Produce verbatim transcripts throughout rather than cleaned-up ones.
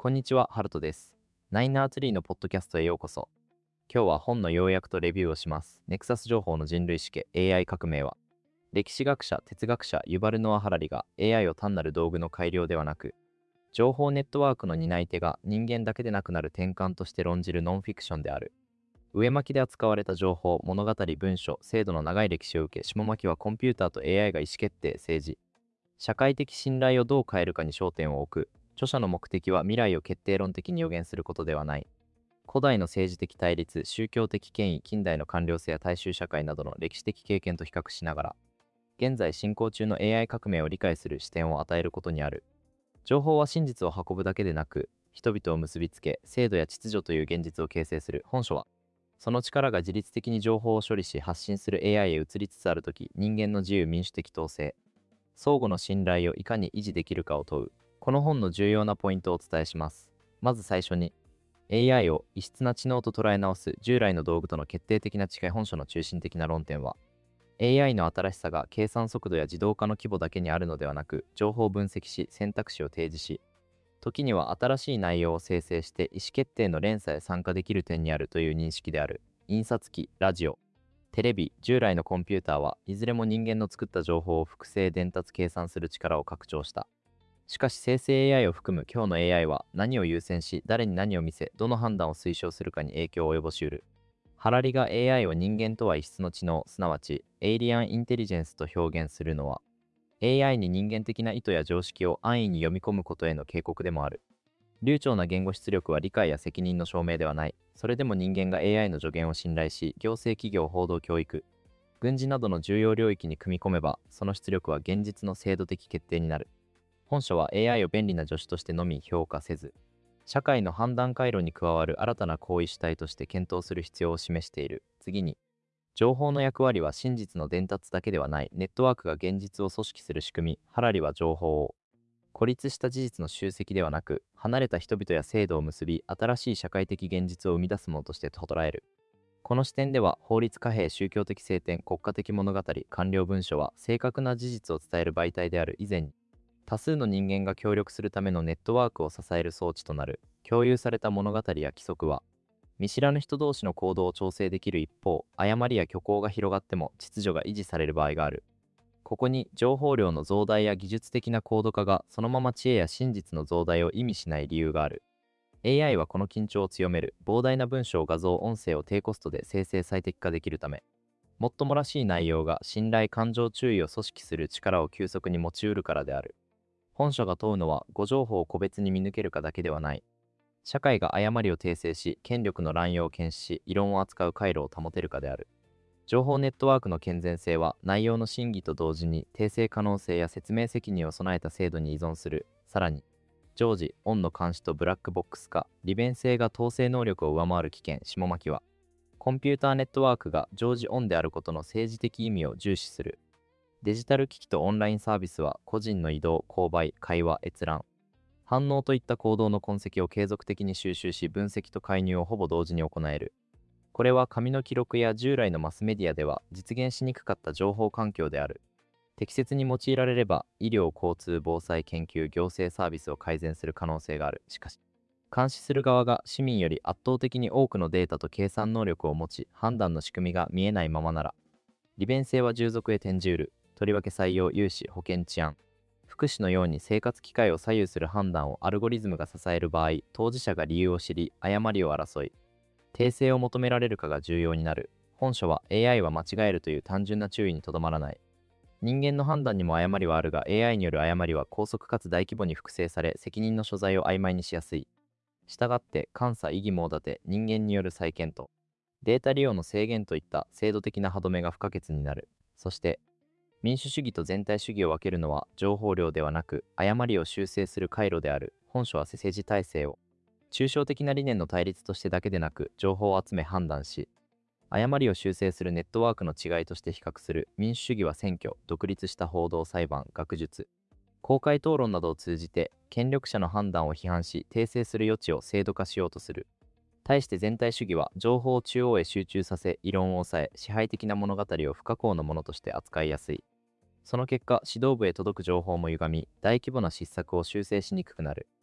こんにちは、ハルトです。ナインアーツリーのポッドキャストへようこそ。今日は本の要約とレビューをします。ネクサス情報の人類史家 エーアイ 革命は、歴史学者、哲学者ユバルノア・ハラリが エーアイ を単なる道具の改良ではなく、情報ネットワークの担い手が人間だけでなくなる転換として論じるノンフィクションである。上巻きで扱われた情報、物語、文書、制度の長い歴史を受け、下巻きはコンピューターと エーアイ が意思決定、政治、社会的信頼をどう変えるかに焦点を置く。著者の目的は未来を決定論的に予言することではない。古代の政治的対立、宗教的権威、近代の官僚性や大衆社会などの歴史的経験と比較しながら、現在進行中の エーアイ 革命を理解する視点を与えることにある。情報は真実を運ぶだけでなく、人々を結びつけ、制度や秩序という現実を形成する。本書は、その力が自律的に情報を処理し発信する エーアイ へ移りつつあるとき、人間の自由民主的統制、相互の信頼をいかに維持できるかを問う。この本の重要なポイントをお伝えします。まず最初に、エーアイ を異質な知能と捉え直す従来の道具との決定的な違い。本書の中心的な論点は、エーアイ の新しさが計算速度や自動化の規模だけにあるのではなく、情報を分析し、選択肢を提示し、時には新しい内容を生成して意思決定の連鎖へ参加できる点にあるという認識である。印刷機、ラジオ、テレビ、従来のコンピューターはいずれも人間の作った情報を複製、伝達、計算する力を拡張した。しかし生成 エーアイ を含む今日の エーアイ は何を優先し、誰に何を見せ、どの判断を推奨するかに影響を及ぼしうる。ハラリが エーアイ を人間とは異質の知能、すなわちエイリアン・インテリジェンスと表現するのは、エーアイ に人間的な意図や常識を安易に読み込むことへの警告でもある。流暢な言語出力は理解や責任の証明ではない。それでも人間が エーアイ の助言を信頼し、行政企業、報道、教育、軍事などの重要領域に組み込めば、その出力は現実の制度的決定になる。本書は エーアイ を便利な助手としてのみ評価せず、社会の判断回路に加わる新たな行為主体として検討する必要を示している。次に、情報の役割は真実の伝達だけではない。ネットワークが現実を組織する仕組み。ハラリは情報を孤立した事実の集積ではなく、離れた人々や制度を結び、新しい社会的現実を生み出すものとして捉える。この視点では、法律、貨幣、宗教的聖典、国家的物語、官僚文書は正確な事実を伝える媒体である以前に、多数の人間が協力するためのネットワークを支える装置となる。共有された物語や規則は、見知らぬ人同士の行動を調整できる一方、誤りや虚構が広がっても秩序が維持される場合がある。ここに情報量の増大や技術的な高度化がそのまま知恵や真実の増大を意味しない理由がある。エーアイ はこの緊張を強める。膨大な文章、画像、音声を低コストで生成最適化できるため、もっともらしい内容が信頼、感情、注意を組織する力を急速に持ち得るからである。本書が問うのは、誤情報を個別に見抜けるかだけではない。社会が誤りを訂正し、権力の乱用を検視し、異論を扱う回路を保てるかである。情報ネットワークの健全性は内容の審議と同時に訂正可能性や説明責任を備えた制度に依存する。さらに、常時、オンの監視とブラックボックス化、利便性が統制能力を上回る危険。下巻きは、コンピューターネットワークが常時オンであることの政治的意味を重視する。デジタル機器とオンラインサービスは個人の移動、購買、会話、閲覧、反応といった行動の痕跡を継続的に収集し、分析と介入をほぼ同時に行える。これは紙の記録や従来のマスメディアでは実現しにくかった情報環境である。適切に用いられれば医療、交通、防災、研究、行政サービスを改善する可能性がある。しかし、監視する側が市民より圧倒的に多くのデータと計算能力を持ち、判断の仕組みが見えないままなら、利便性は従属へ転じうる。とりわけ採用、融資、保険、治安、福祉のように生活機会を左右する判断をアルゴリズムが支える場合、当事者が理由を知り、誤りを争い、訂正を求められるかが重要になる。本書は エーアイ は間違えるという単純な注意にとどまらない。人間の判断にも誤りはあるが、エーアイ による誤りは高速かつ大規模に複製され、責任の所在を曖昧にしやすい。したがって、監査、異議申立て、人間による再検討、データ利用の制限といった制度的な歯止めが不可欠になる。そして、民主主義と全体主義を分けるのは情報量ではなく、誤りを修正する回路である。本書は政治体制を抽象的な理念の対立としてだけでなく、情報を集め判断し、誤りを修正するネットワークの違いとして比較する。民主主義は選挙、独立した報道、裁判、学術、公開討論などを通じて権力者の判断を批判し、訂正する余地を制度化しようとする。対して全体主義は情報を中央へ集中させ、異論を抑え、支配的な物語を不可抗のものとして扱いやすい。その結果、指導部へ届く情報も歪み、大規模な失策を修正しにくくなる。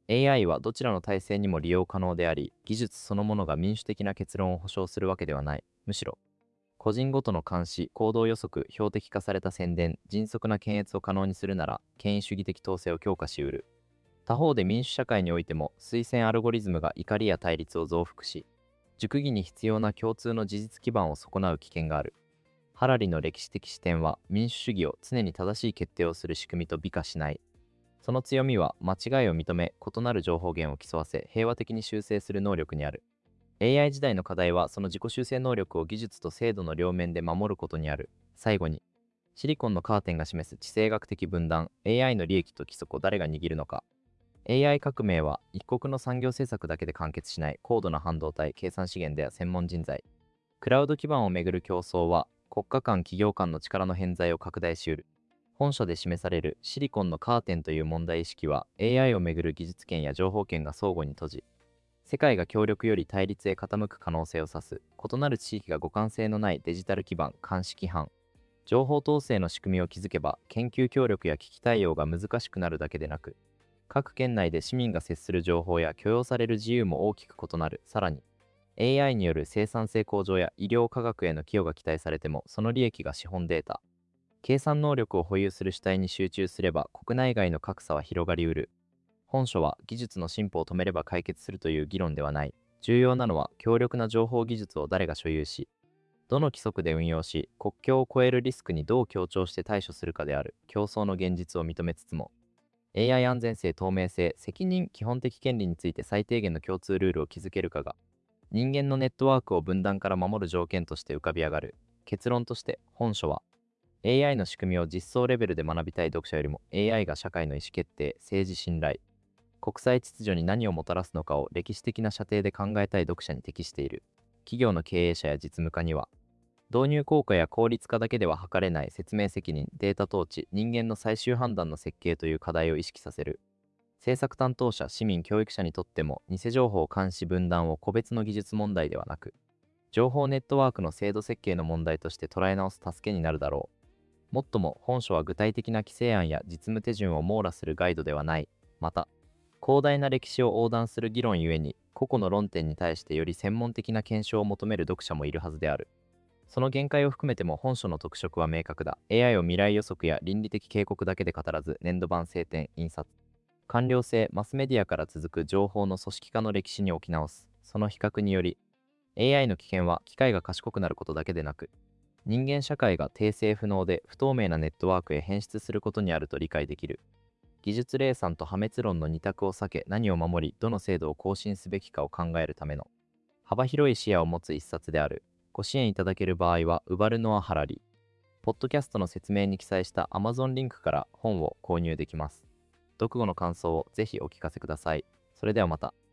エーアイ はどちらの体制にも利用可能であり、技術そのものが民主的な結論を保証するわけではない。むしろ、個人ごとの監視、行動予測、標的化された宣伝、迅速な検閲を可能にするなら、権威主義的統制を強化しうる。他方で民主社会においても、推薦アルゴリズムが怒りや対立を増幅し、熟議に必要な共通の事実基盤を損なう危険がある。ハラリの歴史的視点は、民主主義を常に正しい決定をする仕組みと美化しない。その強みは、間違いを認め、異なる情報源を競わせ、平和的に修正する能力にある。エーアイ 時代の課題は、その自己修正能力を技術と制度の両面で守ることにある。最後に、シリコンのカーテンが示す地政学的分断、エーアイ の利益と規則を誰が握るのか。エーアイ 革命は、一国の産業政策だけで完結しない高度な半導体、計算資源で専門人材。クラウド基盤をめぐる競争は、国家間企業間の力の偏在を拡大しうる。本書で示されるシリコンのカーテンという問題意識は エーアイ をめぐる技術権や情報権が相互に閉じ、世界が協力より対立へ傾く可能性を指す。異なる地域が互換性のないデジタル基盤、監視規範、情報統制の仕組みを築けば、研究協力や危機対応が難しくなるだけでなく、各県内で市民が接する情報や許容される自由も大きく異なる。さらに、エーアイ による生産性向上や医療科学への寄与が期待されても、その利益が資本データ、計算能力を保有する主体に集中すれば、国内外の格差は広がりうる。本書は技術の進歩を止めれば解決するという議論ではない。重要なのは強力な情報技術を誰が所有し、どの規則で運用し、国境を越えるリスクにどう協調して対処するかである。競争の現実を認めつつも、エーアイ 安全性、透明性、責任、基本的権利について最低限の共通ルールを築けるかが、人間のネットワークを分断から守る条件として浮かび上がる。結論として、本書は、エーアイ の仕組みを実装レベルで学びたい読者よりも エーアイ が社会の意思決定、政治信頼、国際秩序に何をもたらすのかを歴史的な射程で考えたい読者に適している。企業の経営者や実務家には、導入効果や効率化だけでは測れない説明責任、データ統治、人間の最終判断の設計という課題を意識させる。政策担当者、市民、教育者にとっても、偽情報監視分断を個別の技術問題ではなく、情報ネットワークの制度設計の問題として捉え直す助けになるだろう。もっとも、本書は具体的な規制案や実務手順を網羅するガイドではない。また、広大な歴史を横断する議論ゆえに、個々の論点に対してより専門的な検証を求める読者もいるはずである。その限界を含めても本書の特色は明確だ。エーアイ を未来予測や倫理的警告だけで語らず、年度版晴天、印刷、官僚性、マスメディアから続く情報の組織化の歴史に置き直す。その比較により、エーアイ の危険は機械が賢くなることだけでなく、人間社会が訂正不能で不透明なネットワークへ変質することにあると理解できる。技術霊産と破滅論の二択を避け、何を守り、どの制度を更新すべきかを考えるための幅広い視野を持つ一冊である。ご支援いただける場合は、ウバルノア・ハラリ、ポッドキャストの説明に記載した Amazon リンクから本を購入できます。読後の感想をぜひお聞かせください。それではまた。